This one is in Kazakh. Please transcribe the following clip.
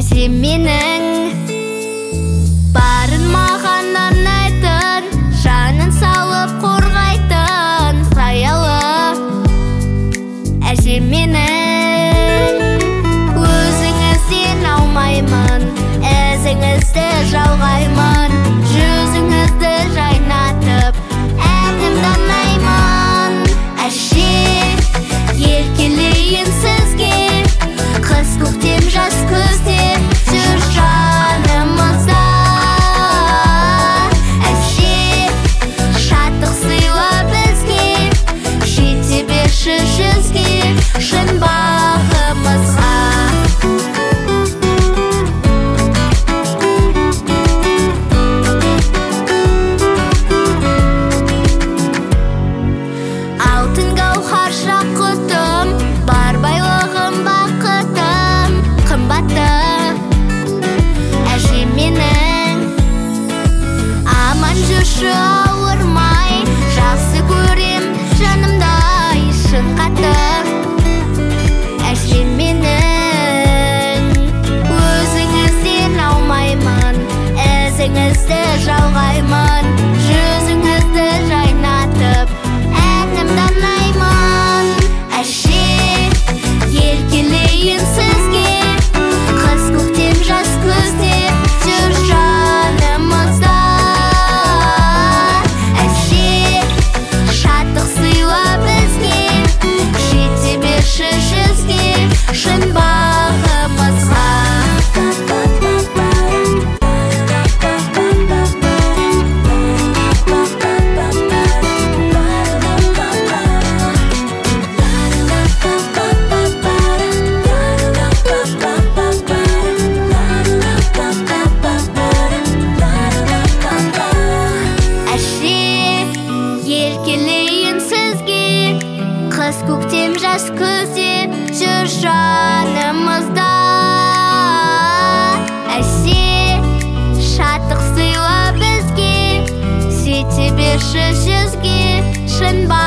Әсем менің барын маған арнайтын, жанын салып қорғайтын қаялы. Әсем менің өзіңізден алмаймын, ізіңізді жалғаймын, жүзіңізді жайнатып әнімді арнаймын. Әсем еркелейін сізге, қыс көктем жаз күзде жүр жанымызда. Әсем шаттық сыйла бізге, жете берші жүзге шын бағымызға. Алтын гауһар жақұтым, бар байлығым бақытым қымбатты. Әжем менің аман жүрші ауырмай, жақсы көрем жанымдай шын қатты. Әжем менің өзіңізден алмаймын, ізіңізді жалғаймын, жүзіңізді жайнатып әнімді арнаймын. Әсем еркелейін сізге, қыс көктем жаз күзде жүр жанымызда. Әсем шаттық сыйла бізге, жете берші жүзге шын бағымызға. Әсем еркелейін сізге, қыс көктем жаз күзде жүр жанымызда. Әсем шаттық сыйла бізге, жете берші жүзге шын